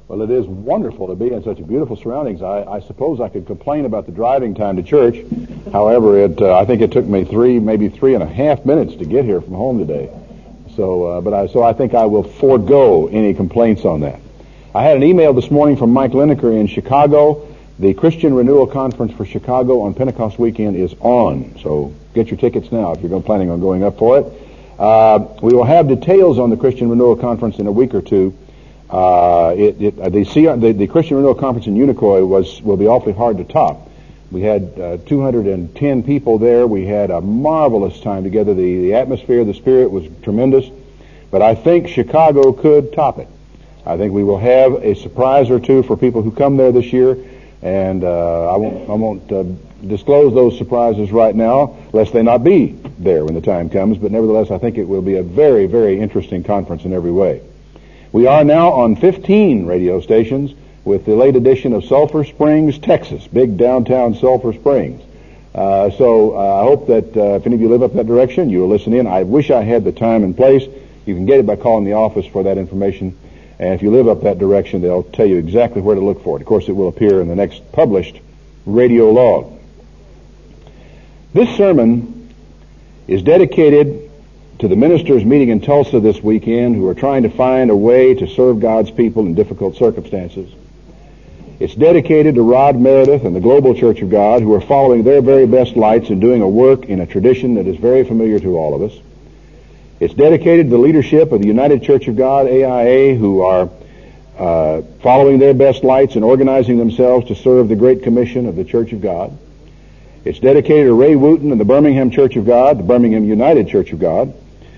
Well, it is wonderful to be in such beautiful surroundings. I suppose I could complain about the driving time to church. However, I think it took me maybe 3.5 minutes to get here from home today. So I think I will forego any complaints on that. I had an email this morning from Mike Lineker in Chicago. The Christian Renewal Conference for Chicago on Pentecost weekend is on. So get your tickets now if you're planning on going up for it. We will have details on the Christian Renewal Conference in a week or two. The Christian Renewal Conference in Unicoi will be awfully hard to top. We had 210 people there. We had a marvelous time together. The atmosphere, the spirit was tremendous. But I think Chicago could top it. I think we will have a surprise or two for people who come there this year, and I won't disclose those surprises right now, lest they not be there when the time comes. But nevertheless, I think it will be a very, very interesting conference in every way. We are now on 15 radio stations with the late edition of Sulphur Springs, Texas, big downtown Sulphur Springs. So I hope that if any of you live up that direction, you will listen in. I wish I had the time and place. You can get it by calling the office for that information. And if you live up that direction, they'll tell you exactly where to look for it. Of course, it will appear in the next published radio log. This sermon is dedicated to the ministers meeting in Tulsa this weekend who are trying to find a way to serve God's people in difficult circumstances. It's dedicated to Rod Meredith and the Global Church of God, who are following their very best lights and doing a work in a tradition that is very familiar to all of us. It's dedicated to the leadership of the United Church of God, AIA, who are following their best lights and organizing themselves to serve the Great Commission of the Church of God. It's dedicated to Ray Wooten and the Birmingham Church of God, the Birmingham United Church of God,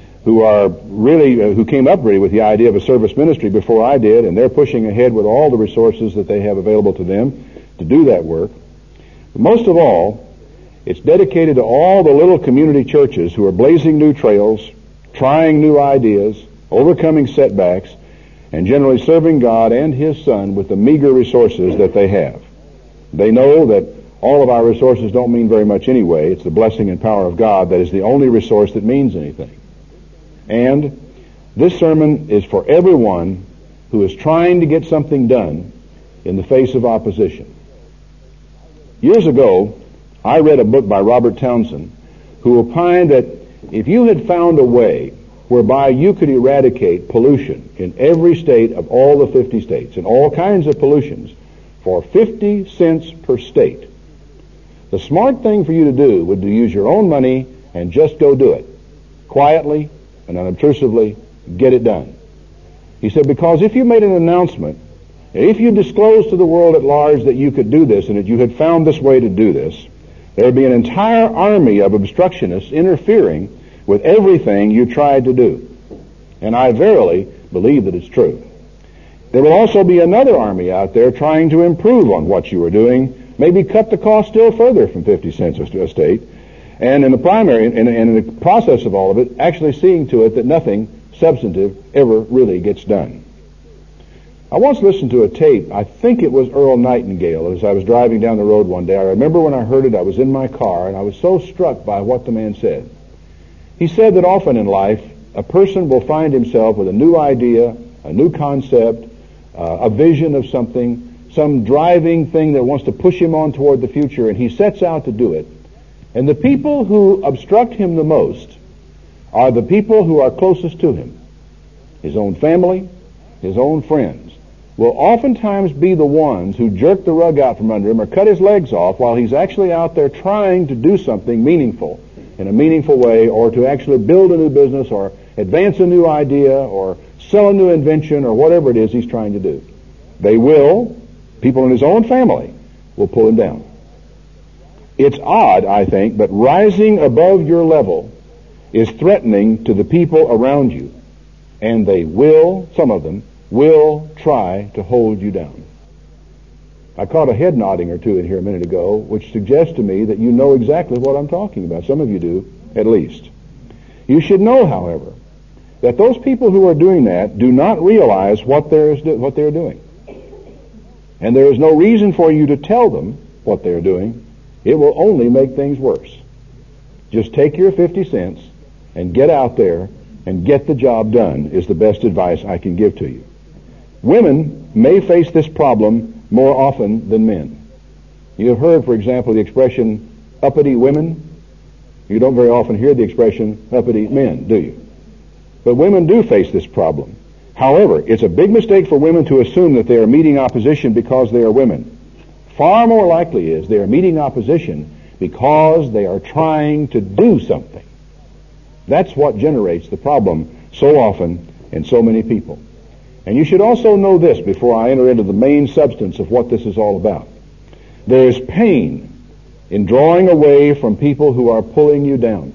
who came up really with the idea of a service ministry before I did, and they're pushing ahead with all the resources that they have available to them to do that work. But most of all, it's dedicated to all the little community churches who are blazing new trails, trying new ideas, overcoming setbacks, and generally serving God and His Son with the meager resources that they have. They know that all of our resources don't mean very much anyway. It's the blessing and power of God that is the only resource that means anything. And this sermon is for everyone who is trying to get something done in the face of opposition. Years ago, I read a book by Robert Townsend who opined that if you had found a way whereby you could eradicate pollution in every state of all the 50 states, and all kinds of pollutions, for 50 cents per state, the smart thing for you to do would be to use your own money and just go do it. Quietly and unobtrusively, get it done. He said, because if you made an announcement, if you disclosed to the world at large that you could do this and that you had found this way to do this, there would be an entire army of obstructionists interfering with everything you tried to do. And I verily believe that it's true. There will also be another army out there trying to improve on what you are doing, maybe cut the cost still further from 50 cents a state, and in the process of all of it, actually seeing to it that nothing substantive ever really gets done. I once listened to a tape, I think it was Earl Nightingale, as I was driving down the road one day. I remember when I heard it, I was in my car, and I was so struck by what the man said. He said that often in life, a person will find himself with a new idea, a new concept, a vision of something, some driving thing that wants to push him on toward the future, and he sets out to do it. And the people who obstruct him the most are the people who are closest to him. His own family, his own friends, will oftentimes be the ones who jerk the rug out from under him or cut his legs off while he's actually out there trying to do something meaningful in a meaningful way, or to actually build a new business or advance a new idea or sell a new invention or whatever it is he's trying to do. People in his own family will pull him down. It's odd, I think, but rising above your level is threatening to the people around you, and they will, some of them, will try to hold you down. I caught a head nodding or two in here a minute ago, which suggests to me that you know exactly what I'm talking about. Some of you do, at least. You should know, however, that those people who are doing that do not realize what they're doing. And there is no reason for you to tell them what they're doing. It will only make things worse. Just take your 50 cents and get out there and get the job done is the best advice I can give to you. Women may face this problem more often than men. You have heard, for example, the expression uppity women. You don't very often hear the expression uppity men, do you? But women do face this problem. However, it's a big mistake for women to assume that they are meeting opposition because they are women. Far more likely is they are meeting opposition because they are trying to do something. That's what generates the problem so often in so many people. And you should also know this before I enter into the main substance of what this is all about. There is pain in drawing away from people who are pulling you down.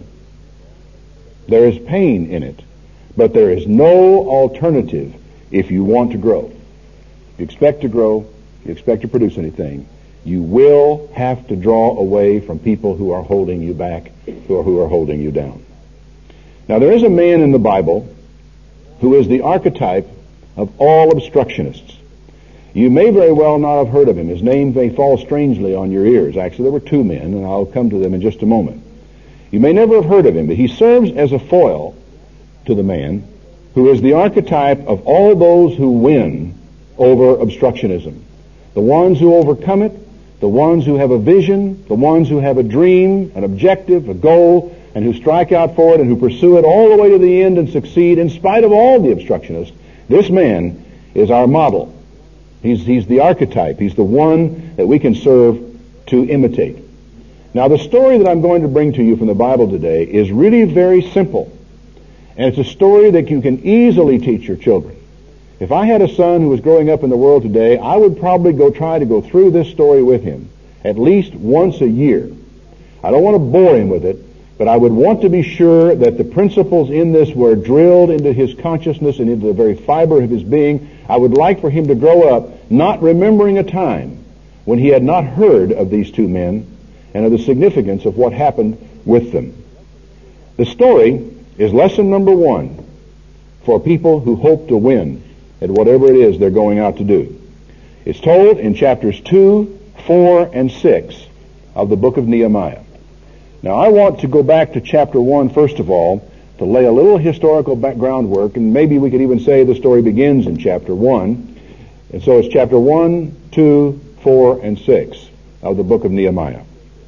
There is pain in it, but there is no alternative if you want to grow. If you expect to grow, if you expect to produce anything, you will have to draw away from people who are holding you back or who are holding you down. Now, there is a man in the Bible who is the archetype of all obstructionists. You may very well not have heard of him. His name may fall strangely on your ears. Actually, there were two men, and I'll come to them in just a moment. You may never have heard of him, but he serves as a foil to the man who is the archetype of all those who win over obstructionism. The ones who overcome it, the ones who have a vision, the ones who have a dream, an objective, a goal, and who strike out for it and who pursue it all the way to the end and succeed in spite of all the obstructionists. This man is our model. He's the archetype. He's the one that we can serve to imitate. Now, the story that I'm going to bring to you from the Bible today is really very simple. And it's a story that you can easily teach your children. If I had a son who was growing up in the world today, I would probably try to go through this story with him at least once a year. I don't want to bore him with it, but I would want to be sure that the principles in this were drilled into his consciousness and into the very fiber of his being. I would like for him to grow up not remembering a time when he had not heard of these two men and of the significance of what happened with them. The story is lesson number 1 for people who hope to win at whatever it is they're going out to do. It's told in chapters 2, 4, and 6 of the book of Nehemiah. Now, I want to go back to chapter 1, first of all, to lay a little historical background work, and maybe we could even say the story begins in chapter 1. And so it's chapter 1, 2, 4, and 6 of the book of Nehemiah.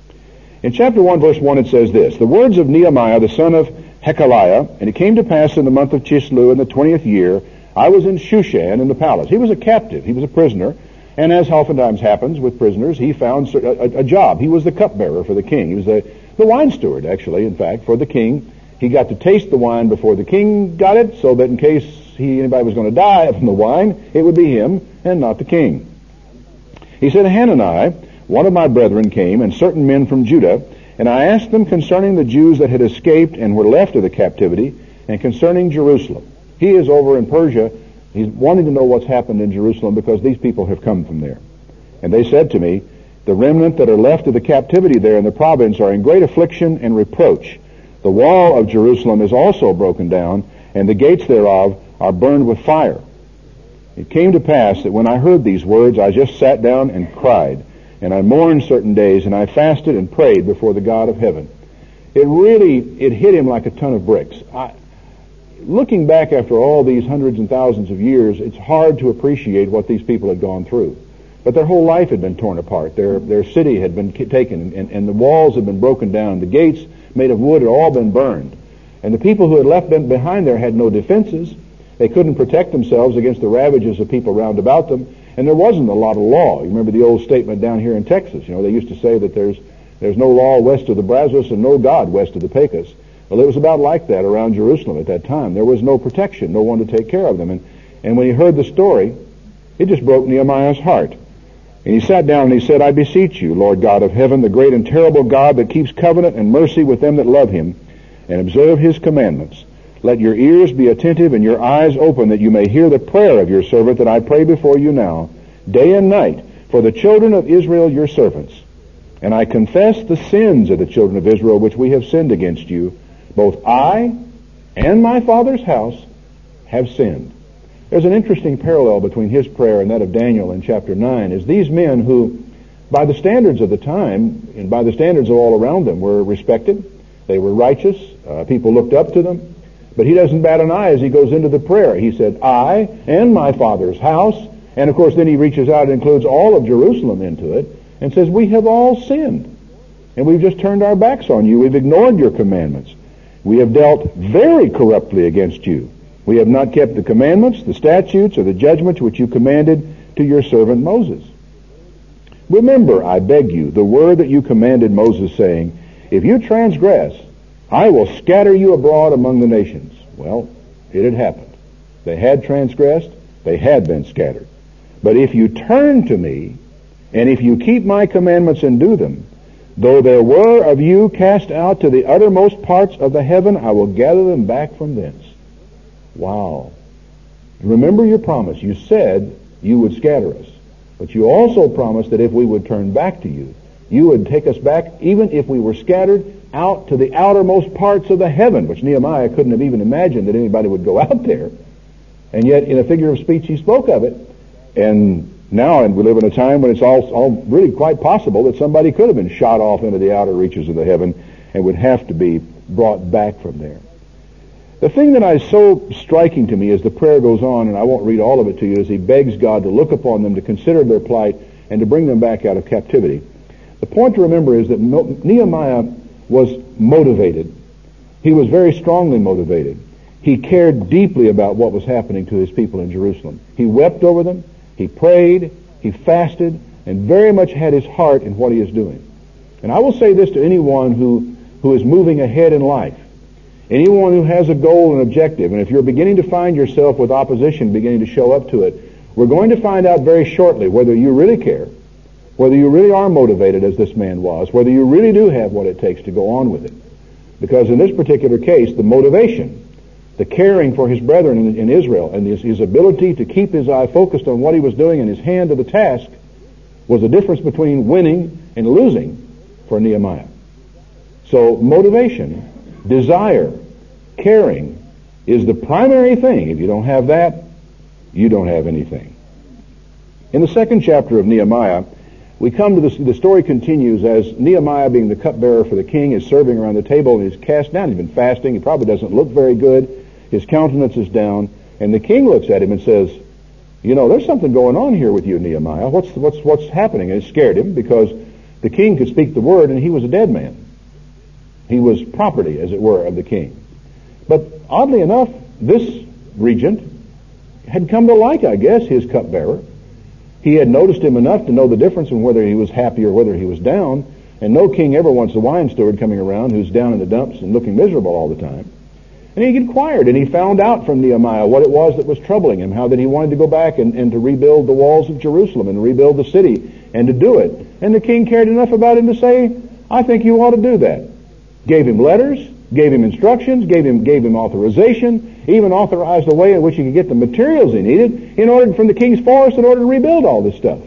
In chapter 1, verse 1, it says this: "The words of Nehemiah, the son of Hekeliah, and it came to pass in the month of Chislev in the 20th year, I was in Shushan in the palace." He was a captive. He was a prisoner. And as oftentimes happens with prisoners, he found a job. He was the cupbearer for the king. He was the wine steward, actually, in fact, for the king. He got to taste the wine before the king got it, so that in case anybody was going to die from the wine, it would be him and not the king. He said, "Hanani, one of my brethren, came, and certain men from Judah, and I asked them concerning the Jews that had escaped and were left of the captivity, and concerning Jerusalem." He is over in Persia. He's wanting to know what's happened in Jerusalem because these people have come from there. "And they said to me, the remnant that are left of the captivity there in the province are in great affliction and reproach. The wall of Jerusalem is also broken down, and the gates thereof are burned with fire. It came to pass that when I heard these words, I just sat down and cried, and I mourned certain days, and I fasted and prayed before the God of heaven." It hit him like a ton of bricks. Looking back after all these hundreds and thousands of years, it's hard to appreciate what these people had gone through. But their whole life had been torn apart. Their city had been taken, and the walls had been broken down. The gates made of wood had all been burned. And the people who had left them behind there had no defenses. They couldn't protect themselves against the ravages of people round about them. And there wasn't a lot of law. You remember the old statement down here in Texas. They used to say that there's no law west of the Brazos and no God west of the Pecos. Well, it was about like that around Jerusalem at that time. There was no protection, no one to take care of them. And when he heard the story, it just broke Nehemiah's heart. And he sat down and he said, "I beseech you, Lord God of heaven, the great and terrible God that keeps covenant and mercy with them that love him and observe his commandments, let your ears be attentive and your eyes open, that you may hear the prayer of your servant that I pray before you now, day and night, for the children of Israel your servants. And I confess the sins of the children of Israel which we have sinned against you. Both I and my father's house have sinned." There's an interesting parallel between his prayer and that of Daniel in chapter 9, as these men who, by the standards of the time, and by the standards of all around them, were respected. They were righteous. People looked up to them. But he doesn't bat an eye as he goes into the prayer. He said, I and my Father's house. And of course then he reaches out and includes all of Jerusalem into it and says, we have all sinned. And we've just turned our backs on you. We've ignored your commandments. We have dealt very corruptly against you. We have not kept the commandments, the statutes, or the judgments which you commanded to your servant Moses. Remember, I beg you, the word that you commanded Moses, saying, if you transgress, I will scatter you abroad among the nations. Well, it had happened. They had transgressed. They had been scattered. But if you turn to me, and if you keep my commandments and do them, though there were of you cast out to the uttermost parts of the heaven, I will gather them back from thence. Wow. Remember your promise. You said you would scatter us. But you also promised that if we would turn back to you, you would take us back, even if we were scattered, out to the outermost parts of the heaven, which Nehemiah couldn't have even imagined that anybody would go out there. And yet, in a figure of speech, he spoke of it. And now, we live in a time when it's all really quite possible that somebody could have been shot off into the outer reaches of the heaven and would have to be brought back from there. The thing that is so striking to me as the prayer goes on, and I won't read all of it to you, as he begs God to look upon them, to consider their plight, and to bring them back out of captivity. The point to remember is that Nehemiah was motivated. He was very strongly motivated. He cared deeply about what was happening to his people in Jerusalem. He wept over them, he prayed, he fasted, and very much had his heart in what he is doing. And I will say this to anyone who is moving ahead in life, anyone who has a goal and objective, and if you're beginning to find yourself with opposition beginning to show up to it, we're going to find out very shortly whether you really care, whether you really are motivated as this man was, whether you really do have what it takes to go on with it. Because in this particular case, the motivation, the caring for his brethren in Israel, and his ability to keep his eye focused on what he was doing and his hand to the task, was the difference between winning and losing for Nehemiah. So motivation, desire, caring is the primary thing. If you don't have that, you don't have anything. In the second chapter of Nehemiah, we come to the story continues as Nehemiah, being the cupbearer for the king, is serving around the table and he's cast down. He's been fasting. He probably doesn't look very good. His countenance is down. And the king looks at him and says, you know, there's something going on here with you, Nehemiah. What's happening? And it scared him because the king could speak the word and he was a dead man. He was property, as it were, of the king. But oddly enough, this regent had come to like, I guess, his cupbearer. He had noticed him enough to know the difference in whether he was happy or whether he was down. And no king ever wants a wine steward coming around who's down in the dumps and looking miserable all the time. And he inquired, and he found out from Nehemiah what it was that was troubling him, how that he wanted to go back and to rebuild the walls of Jerusalem and rebuild the city and to do it. And the king cared enough about him to say, I think you ought to do that. Gave him letters, gave him instructions, gave him authorization, even authorized a way in which he could get the materials he needed in order from the king's forest in order to rebuild all this stuff.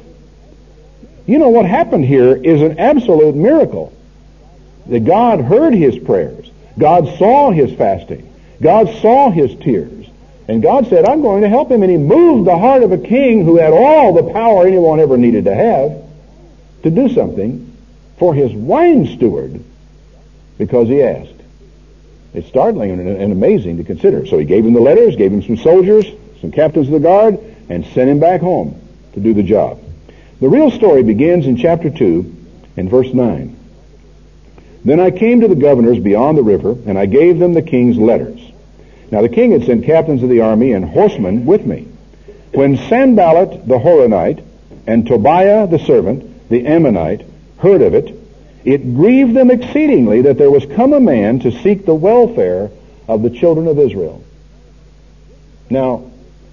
You know, what happened here is an absolute miracle. That God heard his prayers. God saw his fasting. God saw his tears. And God said, I'm going to help him. And he moved the heart of a king who had all the power anyone ever needed to have to do something for his wine steward because he asked. It's startling and amazing to consider. So he gave him the letters, gave him some soldiers, some captains of the guard, and sent him back home to do the job. The real story begins in chapter 2 and verse 9. Then I came to the governors beyond the river, and I gave them the king's letters. Now the king had sent captains of the army and horsemen with me. When Sanballat the Horonite and Tobiah the servant, the Ammonite, heard of it, it grieved them exceedingly that there was come a man to seek the welfare of the children of Israel. Now,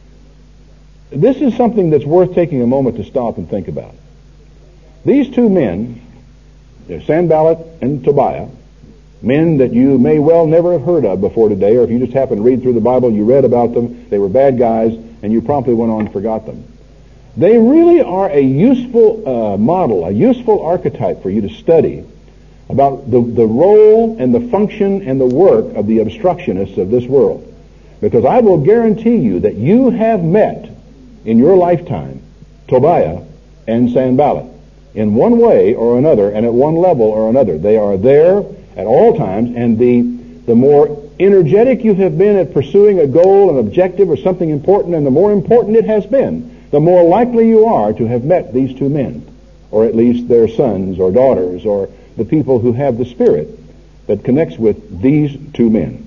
this is something that's worth taking a moment to stop and think about. These two men, Sanballat and Tobiah, men that you may well never have heard of before today, or if you just happened to read through the Bible, you read about them, they were bad guys, and you promptly went on and forgot them. They really are a useful model, a useful archetype for you to study about the role and the function and the work of the obstructionists of this world. Because I will guarantee you that you have met in your lifetime Tobiah and Sanballat in one way or another and at one level or another. They are there at all times, and the more energetic you have been at pursuing a goal, an objective, or something important, and the more important it has been, the more likely you are to have met these two men, or at least their sons or daughters, or the people who have the spirit that connects with these two men.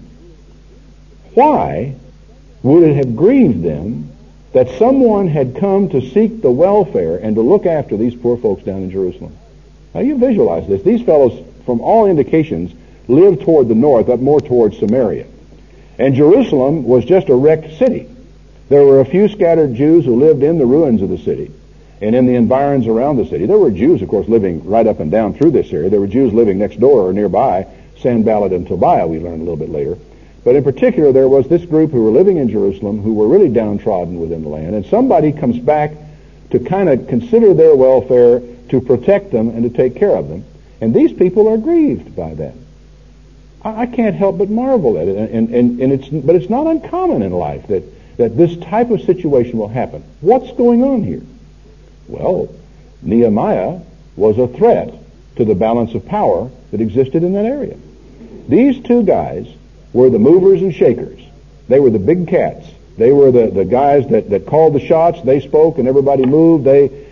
Why would it have grieved them that someone had come to seek the welfare and to look after these poor folks down in Jerusalem? Now you visualize this. These fellows, from all indications, lived toward the north, up more towards Samaria. And Jerusalem was just a wrecked city. There were a few scattered Jews who lived in the ruins of the city and in the environs around the city. There were Jews, of course, living right up and down through this area. There were Jews living next door or nearby, Sanballat and Tobiah, we learned a little bit later. But in particular, there was this group who were living in Jerusalem who were really downtrodden within the land. And somebody comes back to kind of consider their welfare, to protect them, and to take care of them. And these people are grieved by that. I can't help but marvel at it. But it's not uncommon in life that this type of situation will happen. What's going on here? Well, Nehemiah was a threat to the balance of power that existed in that area. These two guys were the movers and shakers. They were the big cats. They were the guys that called the shots. They spoke and everybody moved.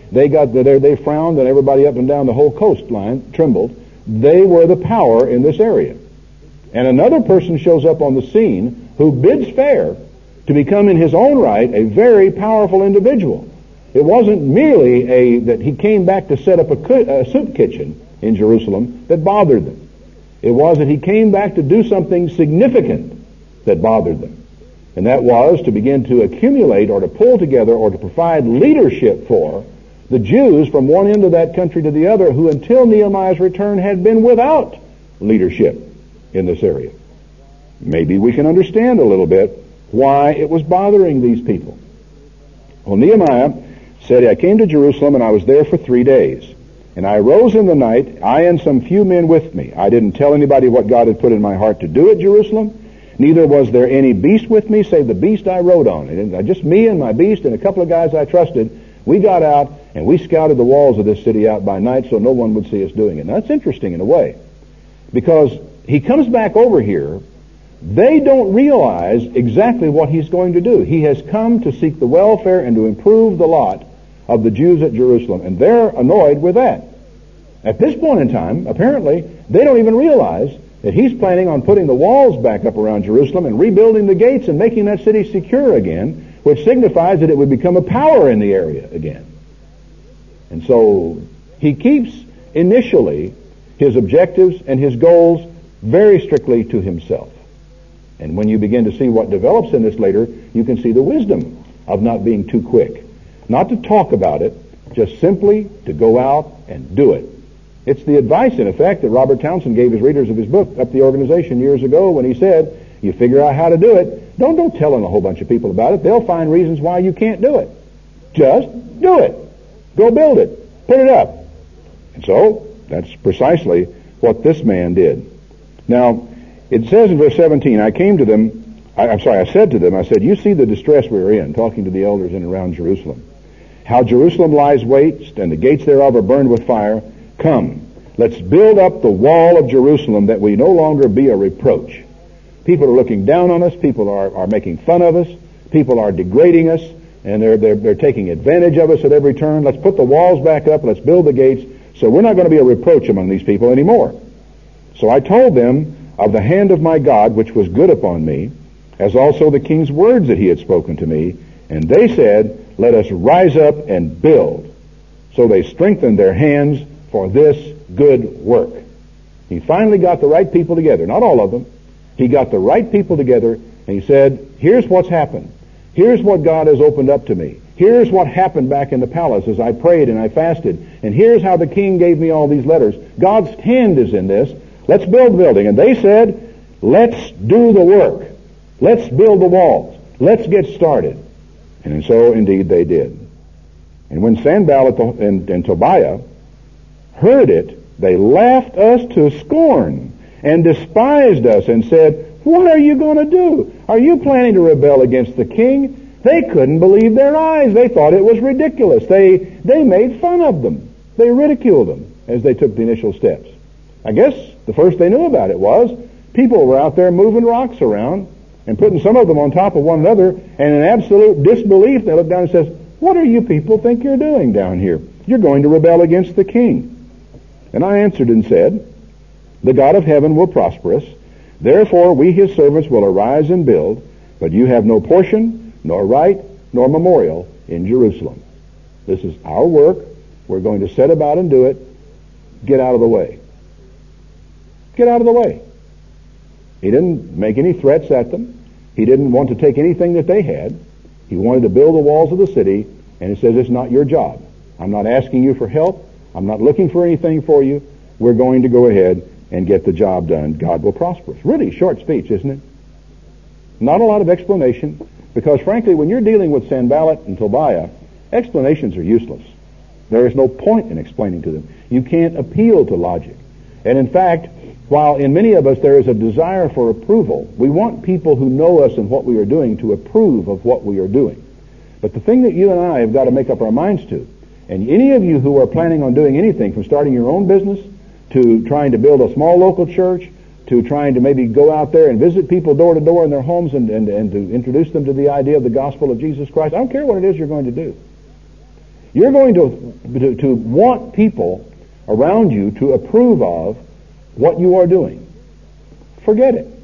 They frowned and everybody up and down the whole coastline trembled. They were the power in this area. And another person shows up on the scene who bids fair to become in his own right a very powerful individual. It wasn't merely that he came back to set up a soup kitchen in Jerusalem that bothered them. It was that he came back to do something significant that bothered them. And that was to begin to accumulate or to pull together or to provide leadership for the Jews from one end of that country to the other who until Nehemiah's return had been without leadership in this area. Maybe we can understand a little bit why it was bothering these people. Well, Nehemiah said, I came to Jerusalem and I was there for 3 days. And I arose in the night, I and some few men with me. I didn't tell anybody what God had put in my heart to do at Jerusalem. Neither was there any beast with me, save the beast I rode on. And just me and my beast and a couple of guys I trusted, we got out and we scouted the walls of this city out by night so no one would see us doing it. Now, that's interesting in a way, because he comes back over here. They don't realize exactly what he's going to do. He has come to seek the welfare and to improve the lot of the Jews at Jerusalem, and they're annoyed with that. At this point in time, apparently, they don't even realize that he's planning on putting the walls back up around Jerusalem and rebuilding the gates and making that city secure again, which signifies that it would become a power in the area again. And so he keeps initially his objectives and his goals very strictly to himself. And when you begin to see what develops in this later, you can see the wisdom of not being too quick. Not to talk about it, just simply to go out and do it. It's the advice, in effect, that Robert Townsend gave his readers of his book, Up the Organization, years ago when he said, you figure out how to do it. Don't tell a whole bunch of people about it. They'll find reasons why you can't do it. Just do it. Go build it. Put it up. And so, that's precisely what this man did. Now, it says in verse 17, I said to them, you see the distress we are in, talking to the elders in and around Jerusalem. How Jerusalem lies waste, and the gates thereof are burned with fire. Come, let's build up the wall of Jerusalem, that we no longer be a reproach. People are looking down on us. People are making fun of us. People are degrading us, and they're taking advantage of us at every turn. Let's put the walls back up. Let's build the gates, so we're not going to be a reproach among these people anymore. So I told them of the hand of my God, which was good upon me, as also the king's words that he had spoken to me. And they said, let us rise up and build. So they strengthened their hands for this good work. He finally got the right people together, not all of them. He got the right people together, and he said, here's what's happened. Here's what God has opened up to me. Here's what happened back in the palace as I prayed and I fasted. And here's how the king gave me all these letters. God's hand is in this. Let's build the building. And they said, let's do the work. Let's build the walls. Let's get started. And so, indeed, they did. And when Sanballat and Tobiah heard it, they laughed us to scorn and despised us and said, what are you going to do? Are you planning to rebel against the king? They couldn't believe their eyes. They thought it was ridiculous. They made fun of them. They ridiculed them as they took the initial steps. I guess the first they knew about it was People were out there moving rocks around and putting some of them on top of one another, and in absolute disbelief they looked down and says, "What do you people think you're doing down here? You're going to rebel against the king." And I answered and said, "The God of heaven will prosper us. Therefore we his servants will arise and build, but you have no portion, nor right, nor memorial in Jerusalem. This is our work. We're going to set about and do it. Get out of the way." Get out of the way. He didn't make any threats at them. He didn't want to take anything that they had. He wanted to build the walls of the city, and he says, "It's not your job. I'm not asking you for help. I'm not looking for anything for you. We're going to go ahead and get the job done. God will prosper us." Really short speech, isn't it? Not a lot of explanation, because frankly, when you're dealing with Sanballat and Tobiah, explanations are useless. There is no point in explaining to them. You can't appeal to logic. And in fact, while in many of us there is a desire for approval, we want people who know us and what we are doing to approve of what we are doing. But the thing that you and I have got to make up our minds to, and any of you who are planning on doing anything from starting your own business to trying to build a small local church to trying to maybe go out there and visit people door to door in their homes and to introduce them to the idea of the gospel of Jesus Christ, I don't care what it is you're going to do. You're going to want people around you to approve of what you are doing. Forget it.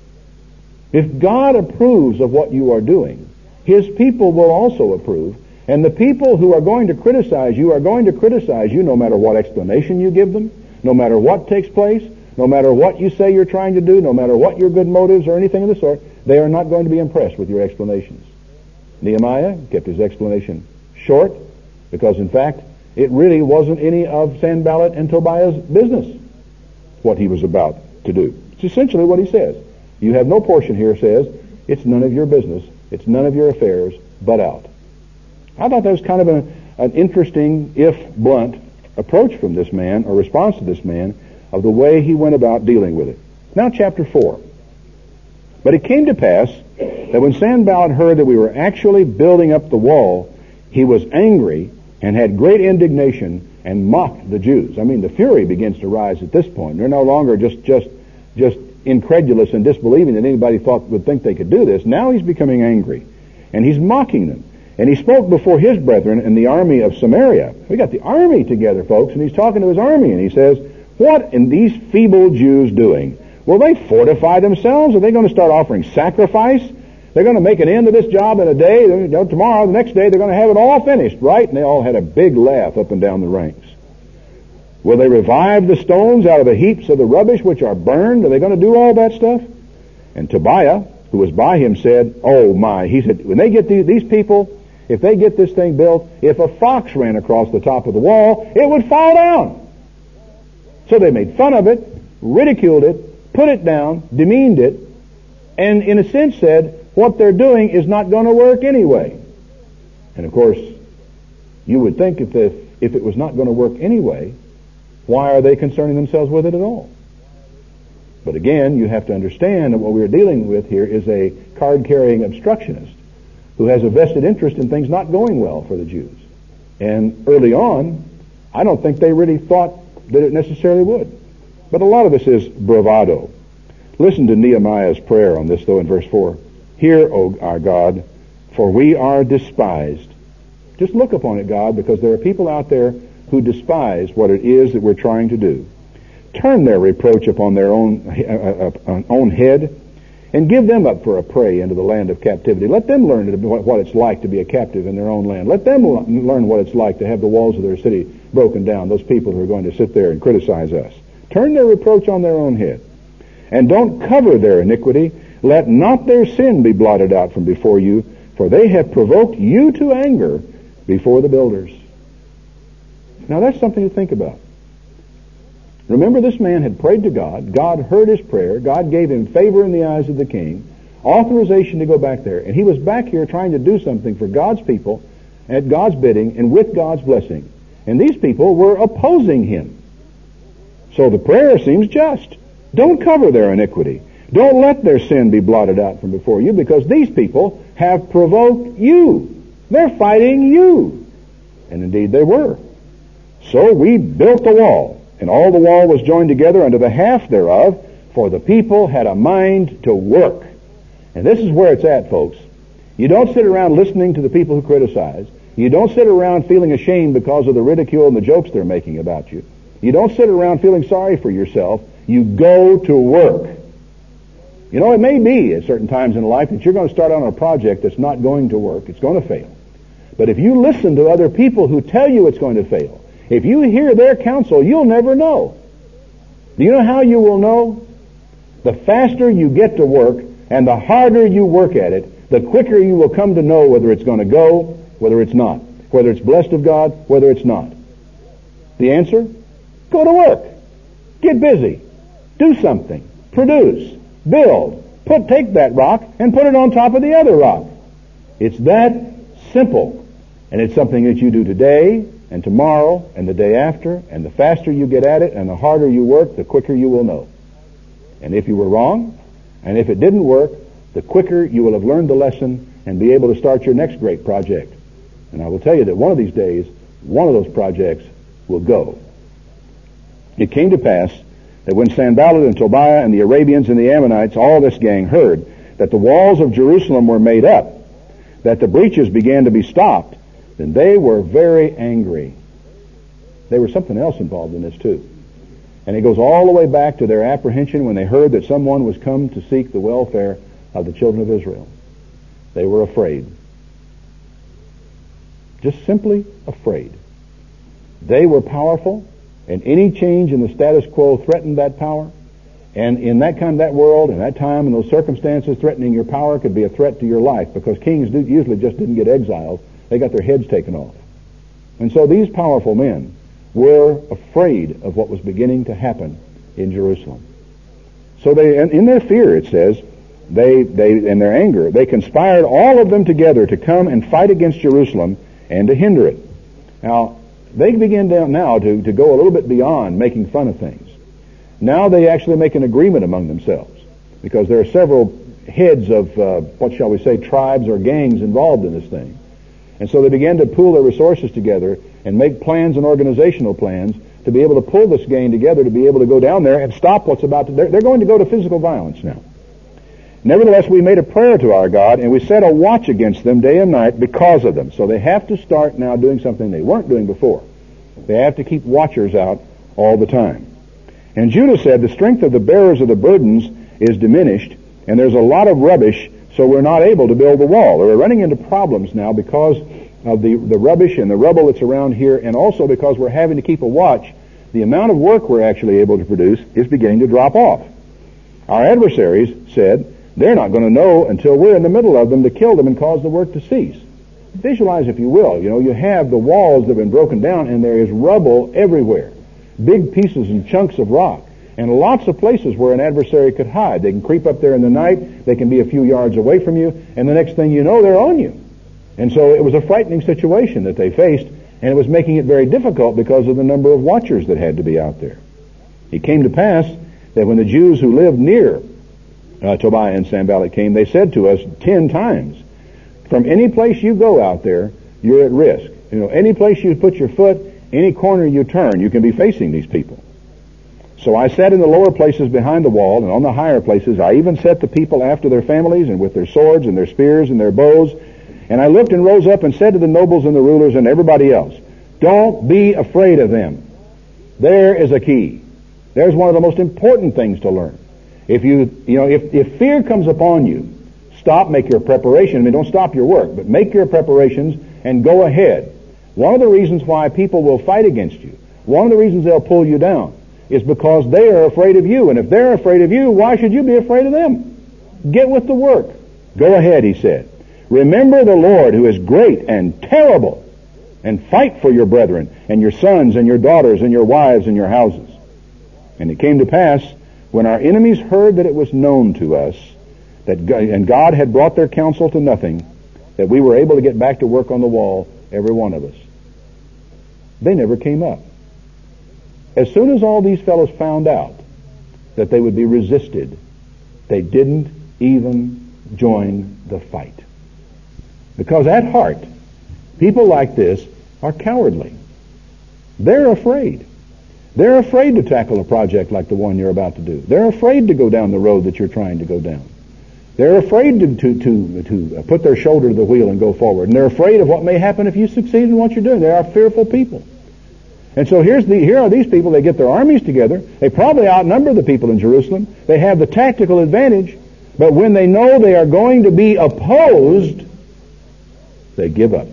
If God approves of what you are doing, his people will also approve, and the people who are going to criticize you are going to criticize you no matter what explanation you give them, no matter what takes place, no matter what you say you're trying to do, no matter what your good motives or anything of the sort. They are not going to be impressed with your explanations. Nehemiah kept his explanation short, because in fact it really wasn't any of Sanballat and Tobiah's business what he was about to do. It's essentially what he says. You have no portion here, says, it's none of your business, it's none of your affairs, but out. I thought that was kind of an interesting, if blunt, approach from this man, or response to this man, of the way he went about dealing with it. Now chapter 4. But it came to pass that when Sanballat heard that we were actually building up the wall, he was angry and had great indignation and mocked the Jews. I mean, the fury begins to rise at this point. They're no longer just incredulous and disbelieving that anybody would think they could do this. Now he's becoming angry, and he's mocking them. And he spoke before his brethren in the army of Samaria. We got the army together, folks, and he's talking to his army, and he says, "What are these feeble Jews doing? Will they fortify themselves? Are they going to start offering sacrifice? They're going to make an end of this job in a day. Tomorrow, the next day, they're going to have it all finished, right?" And they all had a big laugh up and down the ranks. "Will they revive the stones out of the heaps of the rubbish which are burned? Are they going to do all that stuff?" And Tobiah, who was by him, said, "Oh my," he said, "when they get these people, if they get this thing built, if a fox ran across the top of the wall, it would fall down." So they made fun of it, ridiculed it, put it down, demeaned it, and in a sense said, what they're doing is not going to work anyway. And of course, you would think if it was not going to work anyway, why are they concerning themselves with it at all? But again, you have to understand that what we're dealing with here is a card-carrying obstructionist who has a vested interest in things not going well for the Jews. And early on, I don't think they really thought that it necessarily would. But a lot of this is bravado. Listen to Nehemiah's prayer on this, though, in verse 4. "Hear, O our God, for we are despised." Just look upon it, God, because there are people out there who despise what it is that we're trying to do. "Turn their reproach upon their own head, and give them up for a prey into the land of captivity." Let them learn what it's like to be a captive in their own land. Let them learn what it's like to have the walls of their city broken down, those people who are going to sit there and criticize us. Turn their reproach on their own head. "And don't cover their iniquity. Let not their sin be blotted out from before you, for they have provoked you to anger before the builders." Now that's something to think about. Remember, this man had prayed to God. God heard his prayer. God gave him favor in the eyes of the king, authorization to go back there. And he was back here trying to do something for God's people at God's bidding and with God's blessing. And these people were opposing him. So the prayer seems just. Don't cover their iniquity. Don't let their sin be blotted out from before you, because these people have provoked you. They're fighting you. And indeed they were. "So we built the wall, and all the wall was joined together unto the half thereof, For the people had a mind to work. And this is where it's at, folks. You don't sit around listening to the people who criticize. You don't sit around feeling ashamed because of the ridicule and the jokes they're making about you. You don't sit around feeling sorry for yourself. You go to work. You know, it may be at certain times in life that you're going to start on a project that's not going to work. It's going to fail. But if you listen to other people who tell you it's going to fail, if you hear their counsel, you'll never know. Do you know how you will know? The faster you get to work and the harder you work at it, the quicker you will come to know whether it's going to go, whether it's not, whether it's blessed of God, whether it's not. The answer? Go to work. Get busy. Do something. Produce. Build. Take that rock and put it on top of the other rock. It's that simple. And it's something that you do today and tomorrow and the day after, and the faster you get at it and the harder you work, the quicker you will know. And if you were wrong, and if it didn't work, the quicker you will have learned the lesson and be able to start your next great project. And I will tell you that one of these days, one of those projects will go. It came to pass that when Sanballat and Tobiah and the Arabians and the Ammonites, all this gang, heard that the walls of Jerusalem were made up, that the breaches began to be stopped, then they were very angry. There was something else involved in this too. And it goes all the way back to their apprehension when they heard that someone was come to seek the welfare of the children of Israel. They were afraid. Just simply afraid. They were powerful, and any change in the status quo threatened that power. And in that world, in that time, in those circumstances, threatening your power could be a threat to your life, because kings usually just didn't get exiled. They got their heads taken off. And so these powerful men were afraid of what was beginning to happen in Jerusalem. So they, in their fear, it says, they in their anger, they conspired all of them together to come and fight against Jerusalem and to hinder it. Now, they begin now to go a little bit beyond making fun of things. Now they actually make an agreement among themselves, because there are several heads of, what shall we say, tribes or gangs involved in this thing. And so they began to pool their resources together and make plans and organizational plans to be able to pull this gang together to be able to go down there and stop what's about to... They're going to go to physical violence now. Nevertheless, we made a prayer to our God, and we set a watch against them day and night because of them. So they have to start now doing something they weren't doing before. They have to keep watchers out all the time. And Judah said, the strength of the bearers of the burdens is diminished, and there's a lot of rubbish, so we're not able to build the wall. We're running into problems now because of the rubbish and the rubble that's around here, and also because we're having to keep a watch. The amount of work we're actually able to produce is beginning to drop off. Our adversaries said, they're not going to know until we're in the middle of them to kill them and cause the work to cease. Visualize, if you will. You know, you have the walls that have been broken down, and there is rubble everywhere. Big pieces and chunks of rock. And lots of places where an adversary could hide. They can creep up there in the night. They can be a few yards away from you. And the next thing you know, they're on you. And so it was a frightening situation that they faced. And it was making it very difficult because of the number of watchers that had to be out there. It came to pass that when the Jews who lived near Tobiah and Sanballat came, they said to us 10 times, from any place you go out there, you're at risk. You know, any place you put your foot, any corner you turn, you can be facing these people. So I sat in the lower places behind the wall, and on the higher places I even set the people after their families and with their swords and their spears and their bows. And I looked and rose up and said to the nobles and the rulers and everybody else, don't be afraid of them. There is a key. There's one of the most important things to learn. If fear comes upon you, make your preparation. I mean, don't stop your work, but make your preparations and go ahead. One of the reasons why people will fight against you, one of the reasons they'll pull you down, is because they are afraid of you. And if they're afraid of you, why should you be afraid of them? Get with the work. Go ahead, he said. Remember the Lord, who is great and terrible, and fight for your brethren and your sons and your daughters and your wives and your houses. And it came to pass, when our enemies heard that it was known to us, and God had brought their counsel to nothing, that we were able to get back to work on the wall, every one of us. They never came up. As soon as all these fellows found out that they would be resisted, they didn't even join the fight. Because at heart, people like this are cowardly. They're afraid. They're afraid to tackle a project like the one you're about to do. They're afraid to go down the road that you're trying to go down. They're afraid to put their shoulder to the wheel and go forward. And they're afraid of what may happen if you succeed in what you're doing. They are fearful people. And so here are these people. They get their armies together. They probably outnumber the people in Jerusalem. They have the tactical advantage. But when they know they are going to be opposed, they give up.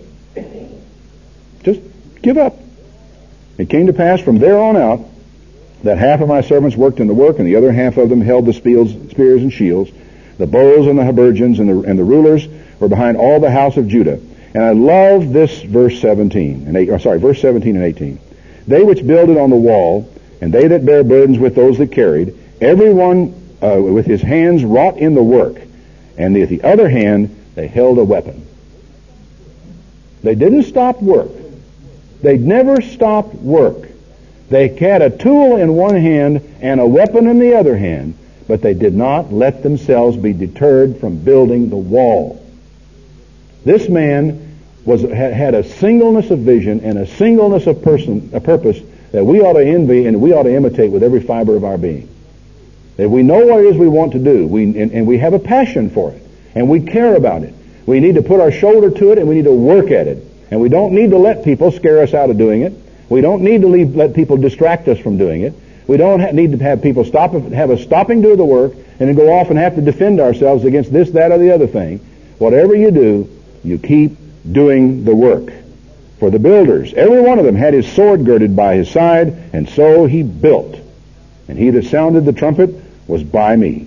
Just give up. It came to pass from there on out that half of my servants worked in the work, and the other half of them held the spears and shields. The bows and the habergeons and the rulers were behind all the house of Judah. And I love this verse 17 and 18. They which builded on the wall, and they that bear burdens with those that carried, every one with his hands wrought in the work, and with the other hand they held a weapon. They didn't stop work. They never stopped work. They had a tool in one hand and a weapon in the other hand, but they did not let themselves be deterred from building the wall. This man had a singleness of vision and a singleness of purpose that we ought to envy and we ought to imitate with every fiber of our being. If we know what it is we want to do, and we have a passion for it, and we care about it, we need to put our shoulder to it and we need to work at it. And we don't need to let people scare us out of doing it. We don't need to let people distract us from doing it. We don't need to have people have us stopping to the work and then go off and have to defend ourselves against this, that, or the other thing. Whatever you do, you keep doing the work. For the builders, every one of them had his sword girded by his side, and so he built. And he that sounded the trumpet was by me.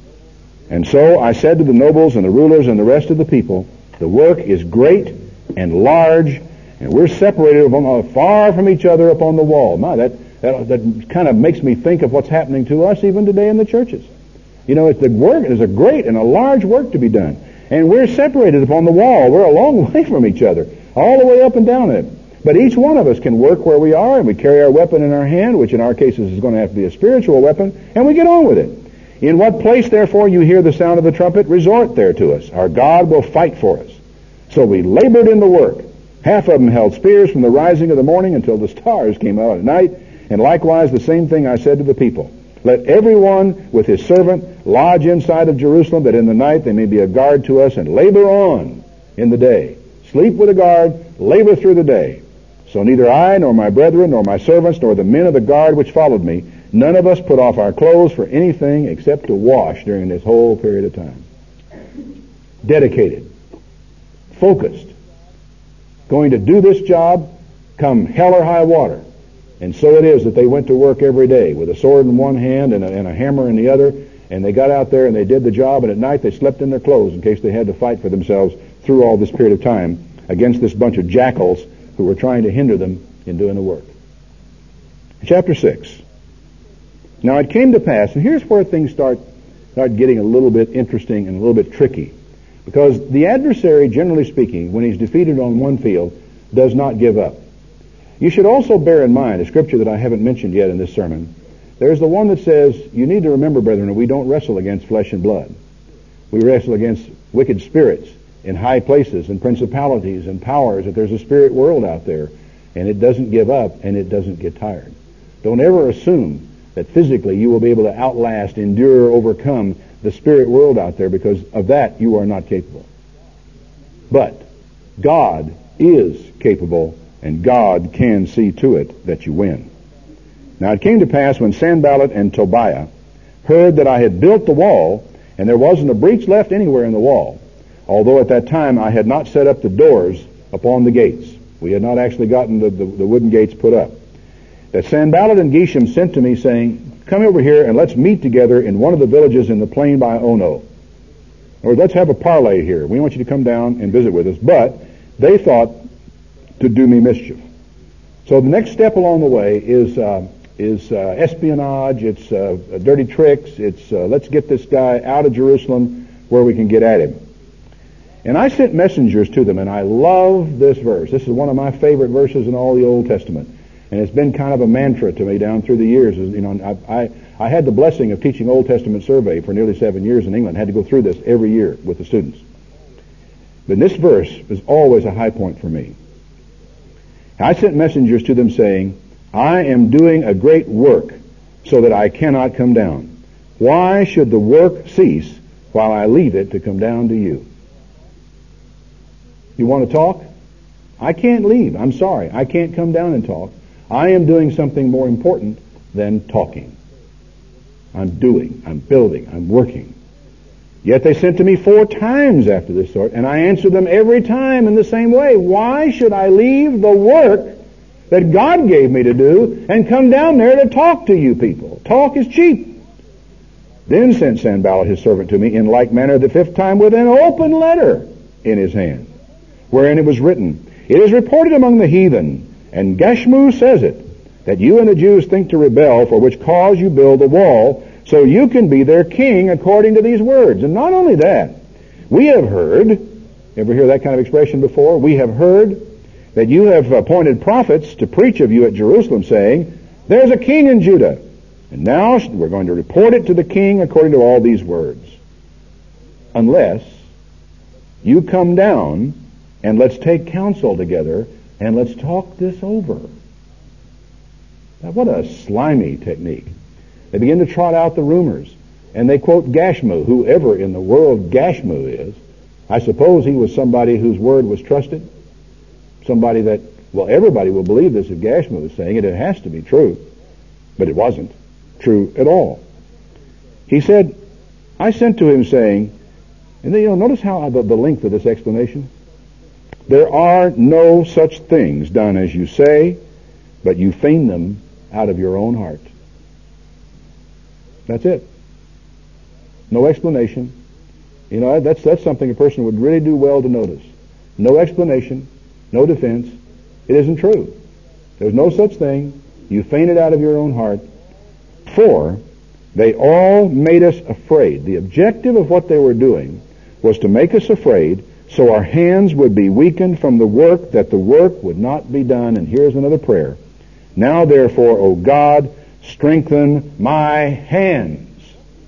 And so I said to the nobles and the rulers and the rest of the people, the work is great and large, and we're separated far from each other upon the wall. My, that kind of makes me think of what's happening to us even today in the churches. You know, there's a great and a large work to be done. And we're separated upon the wall. We're a long way from each other, all the way up and down it. But each one of us can work where we are, and we carry our weapon in our hand, which in our cases is going to have to be a spiritual weapon, and we get on with it. In what place, therefore, you hear the sound of the trumpet, resort there to us. Our God will fight for us. So we labored in the work. Half of them held spears from the rising of the morning until the stars came out at night. And likewise the same thing I said to the people. Let everyone with his servant lodge inside of Jerusalem, that in the night they may be a guard to us, and labor on in the day. Sleep with a guard, labor through the day. So neither I, nor my brethren, nor my servants, nor the men of the guard which followed me, none of us put off our clothes for anything except to wash during this whole period of time. Dedicated. Focused. Going to do this job come hell or high water. And so it is that they went to work every day with a sword in one hand and a hammer in the other, and they got out there and they did the job, and at night they slept in their clothes in case they had to fight for themselves through all this period of time against this bunch of jackals who were trying to hinder them in doing the work. Chapter 6. Now it came to pass, and here's where things start getting a little bit interesting and a little bit tricky. Because the adversary, generally speaking, when he's defeated on one field, does not give up. You should also bear in mind a scripture that I haven't mentioned yet in this sermon. There's the one that says, you need to remember, brethren, that we don't wrestle against flesh and blood. We wrestle against wicked spirits in high places and principalities and powers, that there's a spirit world out there, and it doesn't give up and it doesn't get tired. Don't ever assume that physically you will be able to outlast, endure, overcome the spirit world out there, because of that you are not capable. But God is capable, and God can see to it that you win. Now it came to pass when Sanballat and Tobiah heard that I had built the wall, and there wasn't a breach left anywhere in the wall, although at that time I had not set up the doors upon the gates. We had not actually gotten the wooden gates put up. That Sanballat and Geshem sent to me, saying, come over here and let's meet together in one of the villages in the plain by Ono. Or let's have a parley here. We want you to come down and visit with us. But they thought to do me mischief. So the next step along the way is espionage. It's dirty tricks. It's let's get this guy out of Jerusalem where we can get at him. And I sent messengers to them, and I love this verse. This is one of my favorite verses in all the Old Testament. And it's been kind of a mantra to me down through the years. You know, I had the blessing of teaching Old Testament survey for nearly 7 years in England. I had to go through this every year with the students. But this verse is always a high point for me. I sent messengers to them saying, I am doing a great work so that I cannot come down. Why should the work cease while I leave it to come down to you? You want to talk? I can't leave. I'm sorry. I can't come down and talk. I am doing something more important than talking. I'm doing, I'm building, I'm working. Yet they sent to me 4 times after this sort, and I answered them every time in the same way. Why should I leave the work that God gave me to do and come down there to talk to you people? Talk is cheap. Then sent Sanballat his servant to me in like manner the 5th time with an open letter in his hand, wherein it was written, It is reported among the heathen, and Gashmu says it, that you and the Jews think to rebel, for which cause you build a wall, so you can be their king according to these words. And not only that, we have heard, ever hear that kind of expression before? We have heard that you have appointed prophets to preach of you at Jerusalem, saying, There's a king in Judah. And now we're going to report it to the king according to all these words. Unless you come down and let's take counsel together and let's talk this over. Now, what a slimy technique. They begin to trot out the rumors, and they quote Gashmu, whoever in the world Gashmu is. I suppose he was somebody whose word was trusted, somebody that, well, everybody will believe this if Gashmu is saying it. It has to be true, but it wasn't true at all. He said, I sent to him saying, and then, notice how the length of this explanation. There are no such things done as you say, but you feign them out of your own heart. That's it. No explanation. That's something a person would really do well to notice. No explanation, no defense. It isn't true. There's no such thing. You feign it out of your own heart. For they all made us afraid. The objective of what they were doing was to make us afraid, so our hands would be weakened from the work, that the work would not be done. And here's another prayer. Now therefore, O God, strengthen my hands.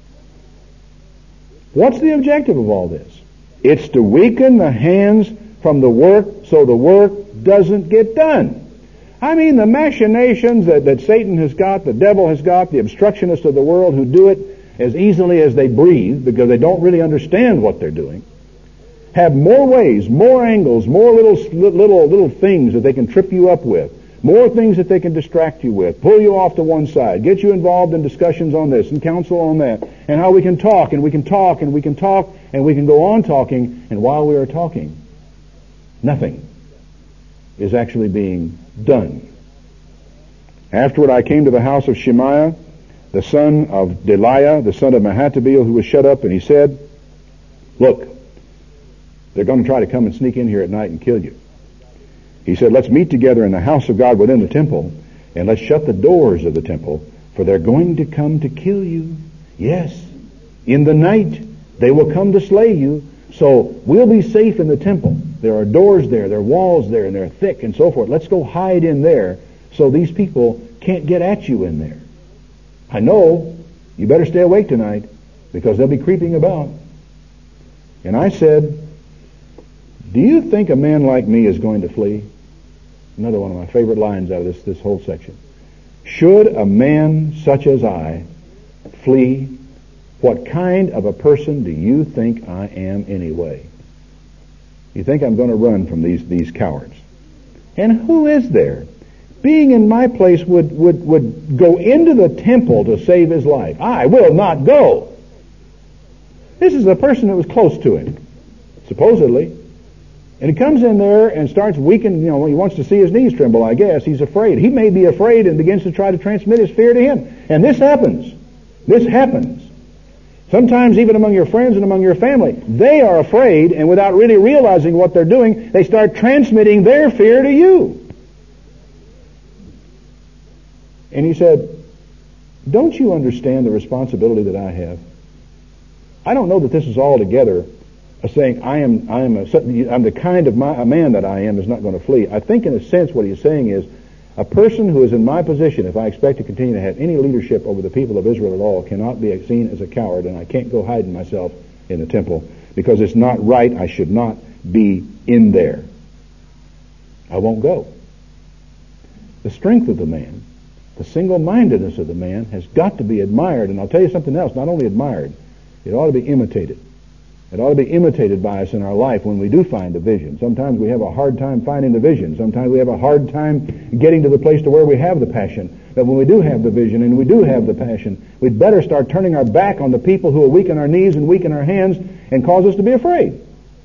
What's the objective of all this? It's to weaken the hands from the work so the work doesn't get done. I mean, the machinations that Satan has got, the devil has got, the obstructionists of the world who do it as easily as they breathe because they don't really understand what they're doing, have more ways, more angles, more little things that they can trip you up with, more things that they can distract you with, pull you off to one side, get you involved in discussions on this and counsel on that, and how we can talk and we can talk and we can talk and we can go on talking, and while we are talking, nothing is actually being done. Afterward I came to the house of Shemaiah, the son of Deliah, the son of Mahatabeel, who was shut up, and he said, Look, they're going to try to come and sneak in here at night and kill you. He said, Let's meet together in the house of God within the temple, and let's shut the doors of the temple, for they're going to come to kill you. Yes, in the night they will come to slay you, so we'll be safe in the temple. There are doors there, there are walls there, and they're thick and so forth. Let's go hide in there so these people can't get at you in there. I know you better stay awake tonight because they'll be creeping about. And I said, Do you think a man like me is going to flee? Another one of my favorite lines out of this whole section. Should a man such as I flee? What kind of a person do you think I am anyway? You think I'm going to run from these cowards? And who is there, being in my place, would go into the temple to save his life? I will not go. This is a person that was close to him, supposedly. And he comes in there and starts weakening, he wants to see his knees tremble, I guess. He's afraid. He may be afraid and begins to try to transmit his fear to him. And this happens. This happens. Sometimes even among your friends and among your family. They are afraid, and without really realizing what they're doing, they start transmitting their fear to you. And he said, Don't you understand the responsibility that I have? I don't know that this is altogether saying I'm the kind of a man that I am is not going to flee. I think in a sense what he's saying is a person who is in my position, if I expect to continue to have any leadership over the people of Israel at all, cannot be seen as a coward, and I can't go hiding myself in the temple because it's not right. I should not be in there. I won't go. The strength of the man The single-mindedness of the man has got to be admired. And I'll tell you something else, not only admired, it ought to be imitated. It ought to be imitated by us in our life when we do find a vision. Sometimes we have a hard time finding the vision. Sometimes we have a hard time getting to the place to where we have the passion. But when we do have the vision and we do have the passion, we'd better start turning our back on the people who will weaken our knees and weaken our hands and cause us to be afraid.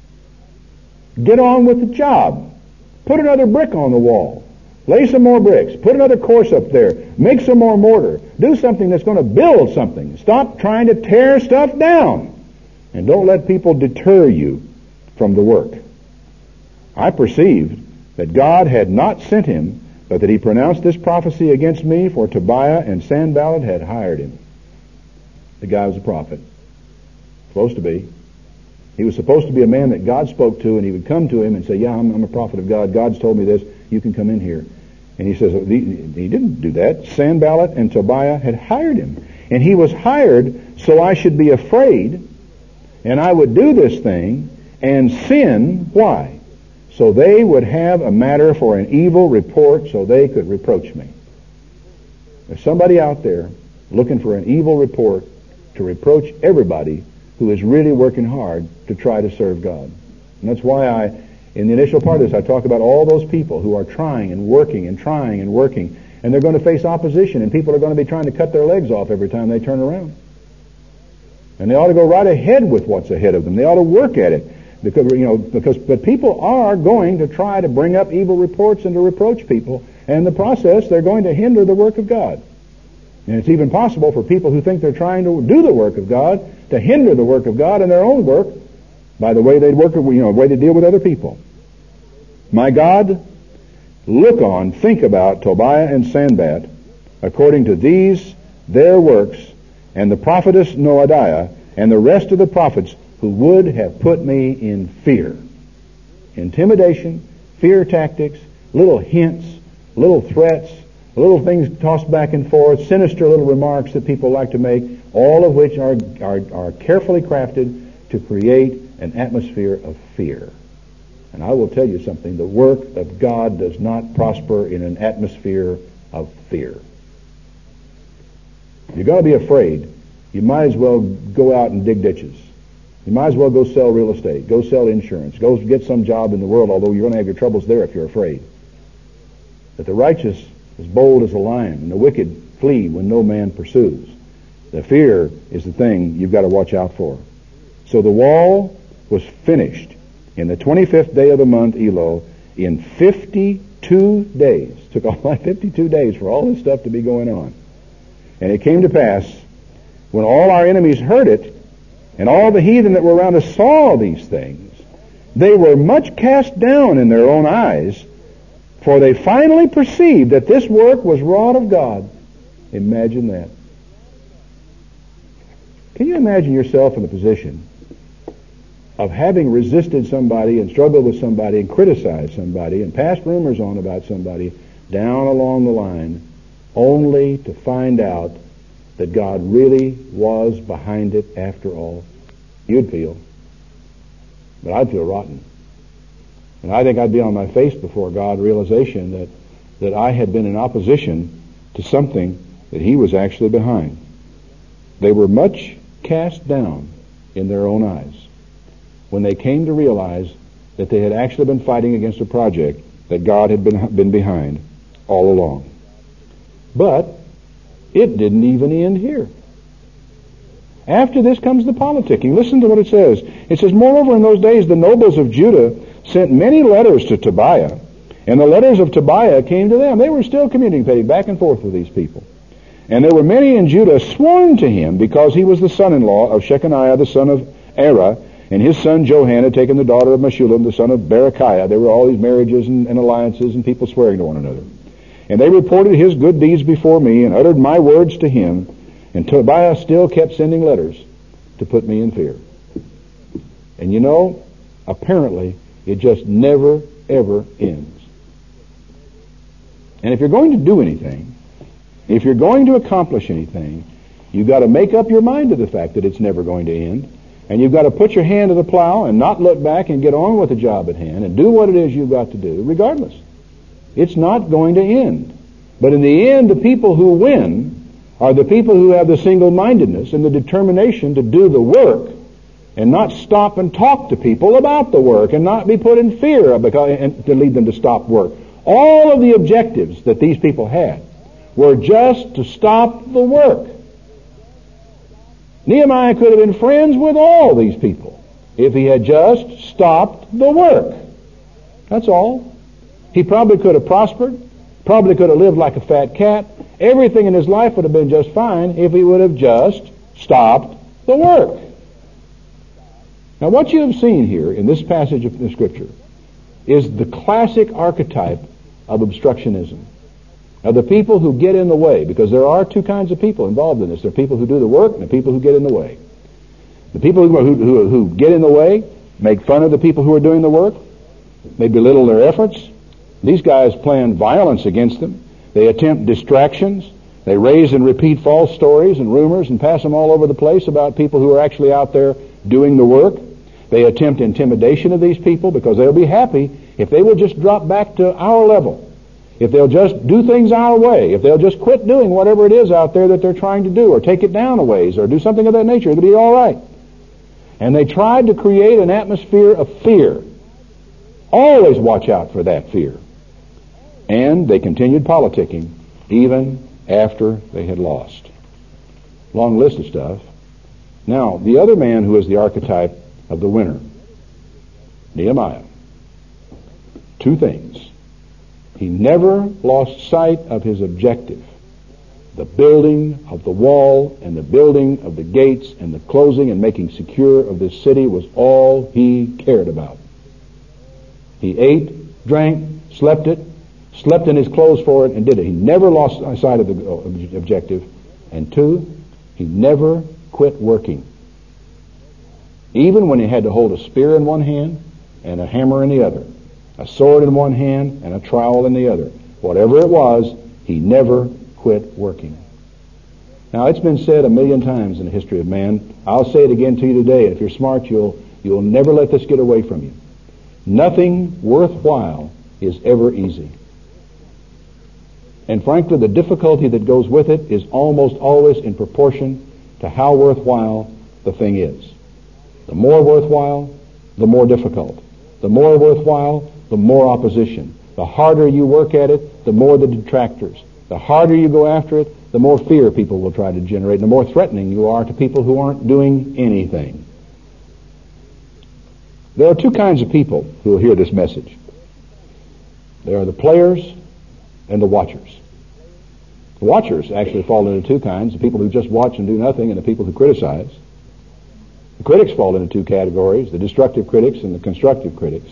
Get on with the job. Put another brick on the wall. Lay some more bricks. Put another course up there. Make some more mortar. Do something that's going to build something. Stop trying to tear stuff down. And don't let people deter you from the work. I perceived that God had not sent him, but that he pronounced this prophecy against me, for Tobiah and Sanballat had hired him. The guy was a prophet. Supposed to be. He was supposed to be a man that God spoke to, and he would come to him and say, yeah, I'm a prophet of God. God's told me this. You can come in here. And he says, he didn't do that. Sanballat and Tobiah had hired him. And he was hired so I should be afraid, and I would do this thing and sin. Why? So they would have a matter for an evil report so they could reproach me. There's somebody out there looking for an evil report to reproach everybody who is really working hard to try to serve God. And that's why in the initial part of this, I talk about all those people who are trying and working and trying and working, and they're going to face opposition, and people are going to be trying to cut their legs off every time they turn around. And they ought to go right ahead with what's ahead of them. They ought to work at it. But people are going to try to bring up evil reports and to reproach people. And in the process, they're going to hinder the work of God. And it's even possible for people who think they're trying to do the work of God to hinder the work of God in their own work by the way they work, the way they deal with other people. My God, look on, think about Tobiah and Sanballat according to these their works, and the prophetess Noadiah, and the rest of the prophets who would have put me in fear. Intimidation, fear tactics, little hints, little threats, little things tossed back and forth, sinister little remarks that people like to make, all of which are carefully crafted to create an atmosphere of fear. And I will tell you something, the work of God does not prosper in an atmosphere of fear. If you're going to be afraid, you might as well go out and dig ditches. You might as well go sell real estate, go sell insurance, go get some job in the world, although you're going to have your troubles there if you're afraid. But the righteous is bold as a lion, and the wicked flee when no man pursues. The fear is the thing you've got to watch out for. So the wall was finished in the 25th day of the month, Elul, in 52 days. It took all my 52 days for all this stuff to be going on. And it came to pass, when all our enemies heard it, and all the heathen that were around us saw these things, they were much cast down in their own eyes, for they finally perceived that this work was wrought of God. Imagine that. Can you imagine yourself in the position of having resisted somebody and struggled with somebody and criticized somebody and passed rumors on about somebody down along the line, only to find out that God really was behind it after all? You'd feel. But I'd feel rotten. And I think I'd be on my face before God, realization that I had been in opposition to something that he was actually behind. They were much cast down in their own eyes when they came to realize that they had actually been fighting against a project that God had been behind all along. But it didn't even end here. After this comes the politicking. Listen to what it says. It says, moreover, in those days the nobles of Judah sent many letters to Tobiah, and the letters of Tobiah came to them. They were still communicating back and forth with these people. And there were many in Judah sworn to him, because he was the son-in-law of Shechaniah, the son of Era, and his son Johan had taken the daughter of Meshullam, the son of Berechiah. There were all these marriages and alliances and people swearing to one another. And they reported his good deeds before me and uttered my words to him. And Tobiah still kept sending letters to put me in fear. And you know, apparently, it just never, ever ends. And if you're going to do anything, if you're going to accomplish anything, you've got to make up your mind to the fact that it's never going to end. And you've got to put your hand to the plow and not look back and get on with the job at hand and do what it is you've got to do, regardless. It's not going to end. But in the end, the people who win are the people who have the single-mindedness and the determination to do the work and not stop and talk to people about the work and not be put in fear and to lead them to stop work. All of the objectives that these people had were just to stop the work. Nehemiah could have been friends with all these people if he had just stopped the work. That's all. He probably could have prospered, probably could have lived like a fat cat. Everything in his life would have been just fine if he would have just stopped the work. Now, what you have seen here in this passage of the Scripture is the classic archetype of obstructionism. Now, the people who get in the way, because there are two kinds of people involved in this. There are people who do the work and the people who get in the way. The people who get in the way make fun of the people who are doing the work. They belittle their efforts. These guys plan violence against them. They attempt distractions. They raise and repeat false stories and rumors and pass them all over the place about people who are actually out there doing the work. They attempt intimidation of these people because they'll be happy if they will just drop back to our level. If they'll just do things our way. If they'll just quit doing whatever it is out there that they're trying to do, or take it down a ways, or do something of that nature, it'll be all right. And they tried to create an atmosphere of fear. Always watch out for that fear. And they continued politicking even after they had lost. Long list of stuff. Now, the other man who is the archetype of the winner, Nehemiah. Two things. He never lost sight of his objective. The building of the wall and the building of the gates and the closing and making secure of this city was all he cared about. He ate, drank, slept in his clothes for it, and did it. He never lost sight of the objective. And two, he never quit working. Even when he had to hold a spear in one hand and a hammer in the other, a sword in one hand and a trowel in the other. Whatever it was, he never quit working. Now, it's been said 1,000,000 times in the history of man. I'll say it again to you today. If you're smart, you'll never let this get away from you. Nothing worthwhile is ever easy. And frankly, the difficulty that goes with it is almost always in proportion to how worthwhile the thing is. The more worthwhile, the more difficult. The more worthwhile, the more opposition. The harder you work at it, the more the detractors. The harder you go after it, the more fear people will try to generate, and the more threatening you are to people who aren't doing anything. There are two kinds of people who will hear this message. There are the players and the watchers. The watchers actually fall into two kinds: the people who just watch and do nothing, and the people who criticize. The critics fall into two categories: the destructive critics and the constructive critics.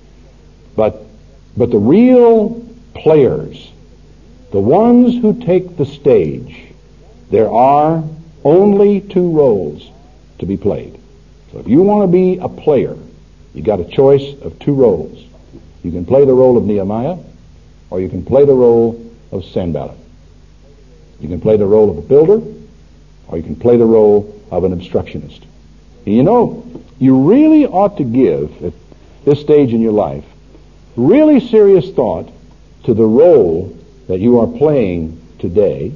But the real players, the ones who take the stage, there are only two roles to be played. So if you want to be a player, you got a choice of two roles. You can play the role of Nehemiah, or you can play the role of Sanballat. You can play the role of a builder, or you can play the role of an obstructionist. You know, you really ought to give, at this stage in your life, really serious thought to the role that you are playing today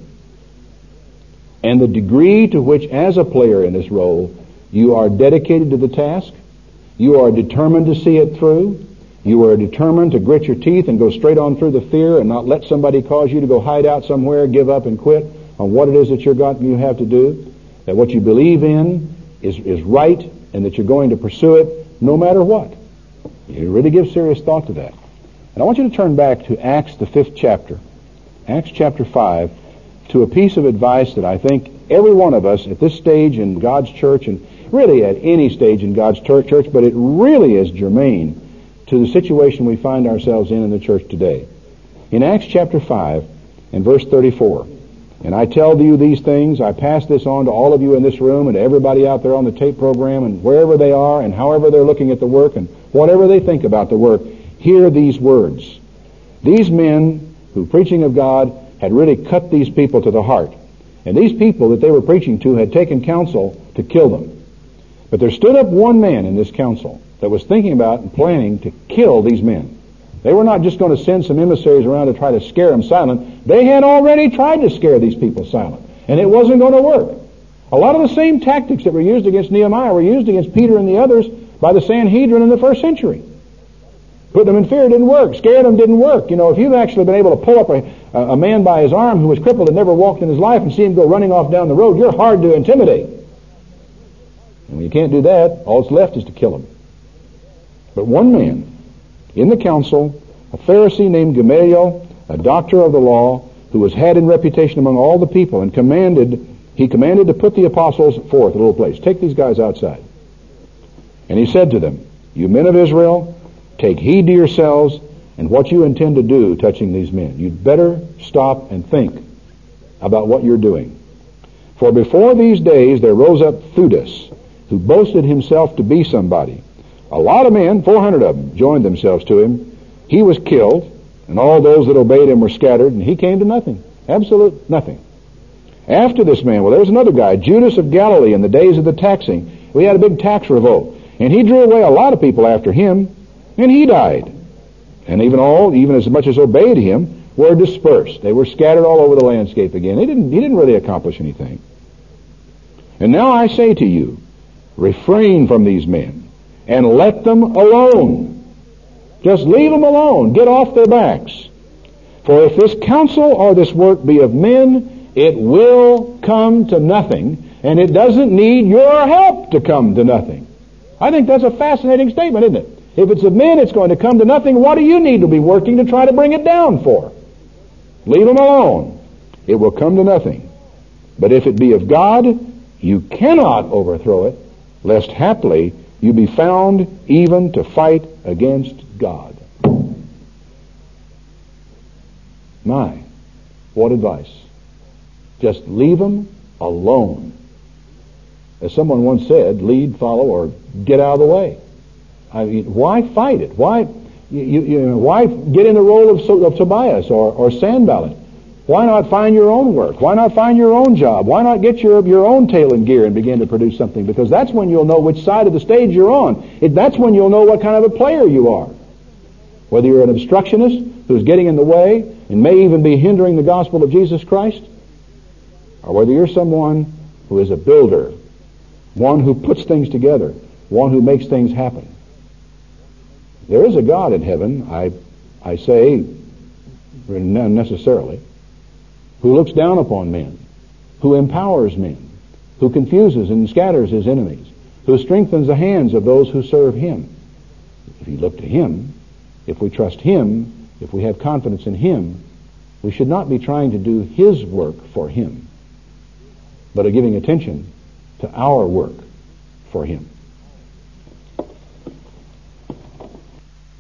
and the degree to which, as a player in this role, you are dedicated to the task, you are determined to see it through, you are determined to grit your teeth and go straight on through the fear and not let somebody cause you to go hide out somewhere, give up and quit on what it is that you have to do, that what you believe in is right, and that you're going to pursue it no matter what. You really give serious thought to that. And I want you to turn back to Acts, the 5th chapter, Acts chapter 5, to a piece of advice that I think every one of us at this stage in God's church, and really at any stage in God's church, but it really is germane to the situation we find ourselves in the church today. In Acts chapter 5 and verse 34, "And I tell you these things, I pass this on to all of you in this room and to everybody out there on the tape program and wherever they are and however they're looking at the work and whatever they think about the work, hear these words. These men who, preaching of God, had really cut these people to the heart. And these people that they were preaching to had taken counsel to kill them. But there stood up one man in this council that was thinking about and planning to kill these men. They were not just going to send some emissaries around to try to scare them silent. They had already tried to scare these people silent, and it wasn't going to work. A lot of the same tactics that were used against Nehemiah were used against Peter and the others by the Sanhedrin in the first century. Putting them in fear didn't work. Scaring them didn't work. You know, if you've actually been able to pull up a man by his arm who was crippled and never walked in his life and see him go running off down the road, you're hard to intimidate. And when you can't do that, all that's left is to kill him. But one man in the council, a Pharisee named Gamaliel, a doctor of the law, who was had in reputation among all the people, and he commanded to put the apostles forth a little place. Take these guys outside. And he said to them, "You men of Israel, take heed to yourselves and what you intend to do touching these men. You'd better stop and think about what you're doing. For before these days there rose up Theudas, who boasted himself to be somebody. A lot of men, 400 of them, joined themselves to him. He was killed, and all those that obeyed him were scattered, and he came to nothing. Absolute nothing. After this man, well, there was another guy, Judas of Galilee, in the days of the taxing. We had a big tax revolt, and he drew away a lot of people after him, and he died. And even as much as obeyed him, were dispersed. They were scattered all over the landscape again. He didn't really accomplish anything. And now I say to you, refrain from these men, and let them alone. Just leave them alone. Get off their backs. For if this counsel or this work be of men, it will come to nothing, and it doesn't need your help to come to nothing." I think that's a fascinating statement, isn't it? If it's of men, it's going to come to nothing. What do you need to be working to try to bring it down for? Leave them alone. It will come to nothing. But if it be of God, you cannot overthrow it, lest haply you be found even to fight against God. My, what advice. Just leave them alone. As someone once said, lead, follow, or get out of the way. I mean, why fight it? Why why get in the role of Tobias or Sanballat? Why not find your own work? Why not find your own job? Why not get your own tail in gear and begin to produce something? Because that's when you'll know which side of the stage you're on. That's when you'll know what kind of a player you are. Whether you're an obstructionist who's getting in the way and may even be hindering the gospel of Jesus Christ, or whether you're someone who is a builder, one who puts things together, one who makes things happen. There is a God in heaven, I say unnecessarily, who looks down upon men, who empowers men, who confuses and scatters his enemies, who strengthens the hands of those who serve him. If you look to him, if we trust him, if we have confidence in him, we should not be trying to do his work for him, but are giving attention to our work for him.